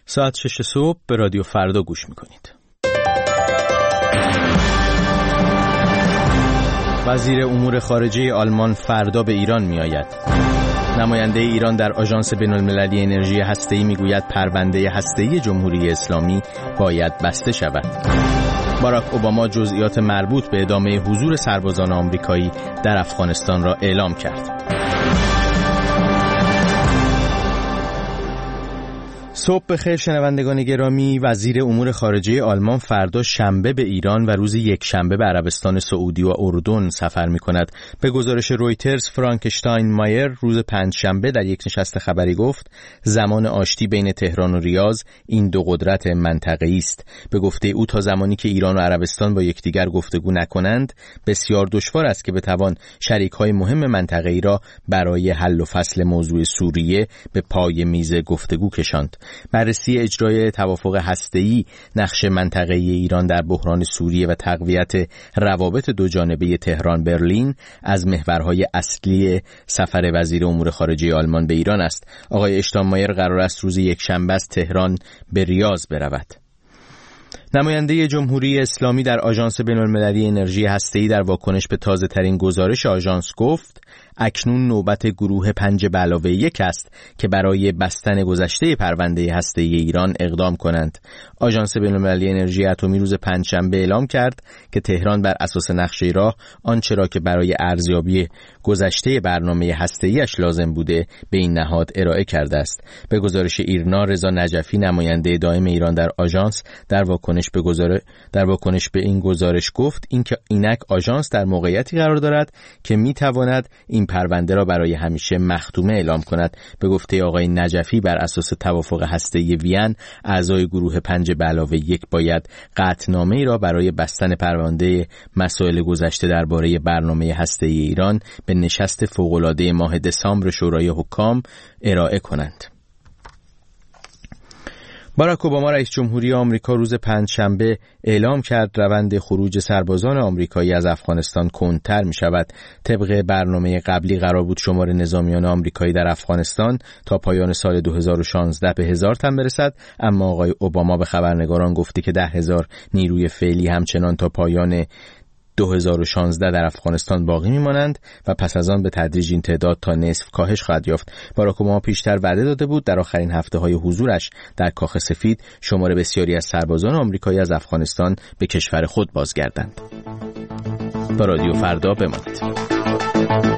ساعت 6 صبح به رادیو فردا گوش میکنید. وزیر امور خارجه آلمان فردا به ایران میآید. نماینده ایران در آژانس بین‌المللی انرژی هسته‌ای میگوید پرونده هسته‌ای جمهوری اسلامی باید بسته شود. باراک اوباما جزئیات مربوط به ادامه حضور سربازان آمریکایی در افغانستان را اعلام کرد. صبح بخیر شنوندگان گرامی. وزیر امور خارجه آلمان فردا شنبه به ایران و روز یکشنبه به عربستان سعودی و اردن سفر می‌کند. به گزارش رویترز فرانک اشتاینمایر روز پنجشنبه در یک نشست خبری گفت زمان آشتی بین تهران و ریاض این دو قدرت منطقه‌ای است. به گفته او تا زمانی که ایران و عربستان با یکدیگر گفتگو نکنند بسیار دشوار است که بتوان شریک‌های مهم منطقه‌ای را برای حل و فصل موضوع سوریه به پای میز گفتگو کشاند. بررسی اجرای توافق هسته‌ای، نقش منطقه‌ای ایران در بحران سوریه و تقویت روابط دوجانبه تهران برلین از محورهای اصلی سفر وزیر امور خارجه آلمان به ایران است. آقای اشتاینمایر قرار است روز یکشنبه از تهران به ریاض برود. نماینده جمهوری اسلامی در آژانس بین‌المللی انرژی هسته‌ای در واکنش به تازه‌ترین گزارش آژانس گفت اکنون نوبت گروه 5+1 است که برای بستن گذشته پرونده هسته‌ای ایران اقدام کنند. آژانس بین‌المللی انرژی اتمی روز پنجشنبه اعلام کرد که تهران بر اساس نقشه راه آنچه را که برای ارزیابی گذشته برنامه هسته‌ای‌اش لازم بوده به این نهاد ارائه کرده است. به گزارش ایرنا، رضا نجفی نماینده دائم ایران در آژانس در واکنش به این گزارش گفت اینک آژانس در موقعیتی قرار دارد که می‌تواند این پرونده را برای همیشه مختومه اعلام کند. به گفته آقای نجفی بر اساس توافق هسته‌ای وین اعضای گروه 5+1 باید قطعنامه‌ای را برای بستن پرونده مسائل گذشته درباره برنامه هسته‌ای ایران به نشست فوق‌العاده ماه دسامبر شورای حکام ارائه کنند. باراک اوباما رئیس جمهوری آمریکا روز پنجشنبه اعلام کرد روند خروج سربازان آمریکایی از افغانستان کندتر می شود. طبق برنامه قبلی قرار بود شمار نظامیان آمریکایی در افغانستان تا پایان سال 2016 به 1000 تن برسد، اما آقای اوباما به خبرنگاران گفته که 10,000 نیروی فعلی همچنان تا پایان 2016 در افغانستان باقی میمانند و پس از آن به تدریج این تعداد تا نصف کاهش خواهد یافت. باراک اوباما پیشتر وعده داده بود در آخرین هفته‌های حضورش در کاخ سفید شمار بسیاری از سربازان آمریکایی از افغانستان به کشور خود بازگردند. با رادیو فردا بمانید.